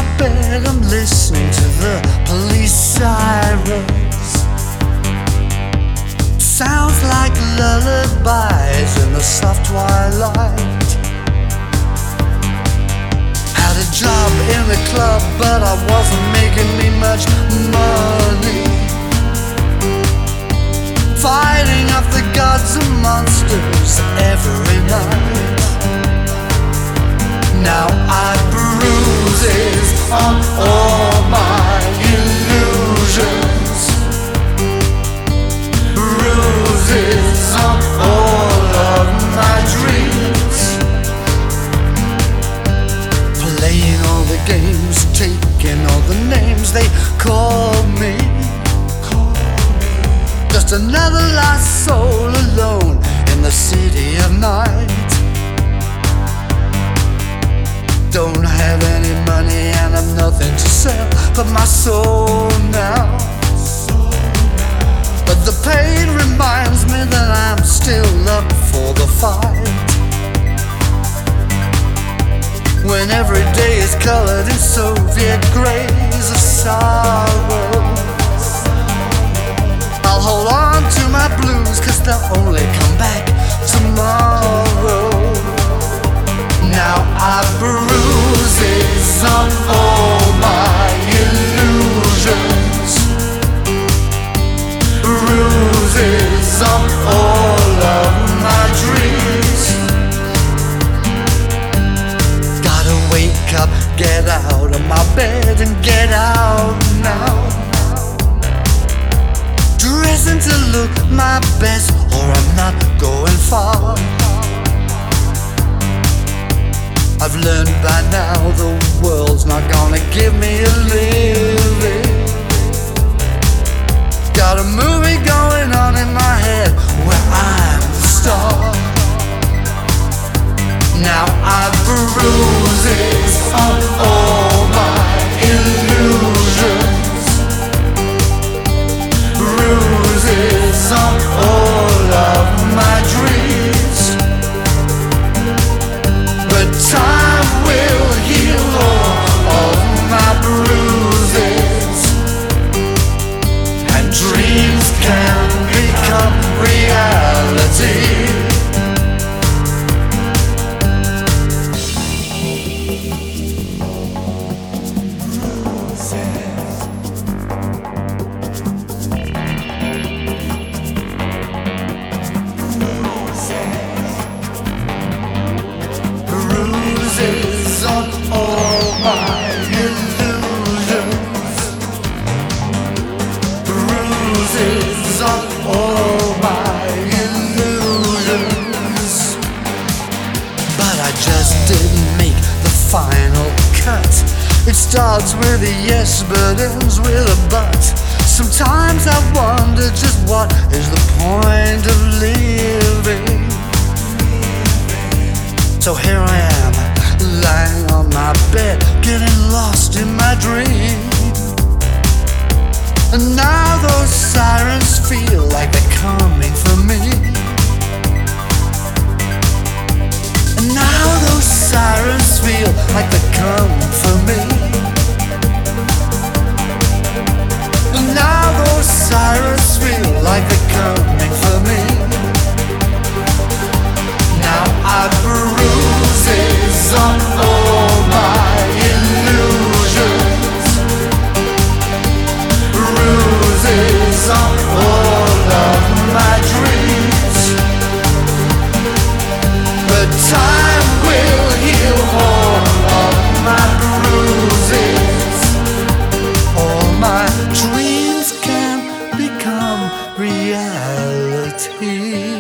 my bed, I'm listening to the police sirens. Sounds like lullabies in the soft twilight. Had a job in the club, but I wasn't making me much money. Fighting off the gods and monsters every night. Now I bruises on all my illusions, bruises on all of my dreams. Playing all the games, taking all the names they call me. Just another lost soul alone in the city of night. Don't have any money and I've nothing to sell but my soul now. But the pain reminds me that I'm still up for the fight. When every day is colored in Soviet grays of sorrow, I'll hold on to my blues, 'cause they'll only come back tomorrow. Now I've bruises on all my illusions, bruises on all of my dreams. Gotta wake up, get out of my bed and get out now. Dressing to look my best or I'm not going far. I've learned by now the world's not gonna give me a living. Got a movie going on in my head where I'm the star. Now I've bruises on all my illusions, bruises on all of my dreams. But time will heal all of my bruises, and dreams can become reality. Bruises on all my illusions, bruises on all my illusions. But I just didn't make the final cut. It starts with a yes but ends with a but. Sometimes I wonder just what is the point of living. So here I am, lying on my bed, getting lost in my dream. And now those sirens feel like they're coming for me. And now those sirens feel like they're coming for me. And now those sirens feel like they're coming for me. Now I've bruises on all my illusions, bruises on all of my dreams. But time will heal all of my bruises. All my dreams can become reality.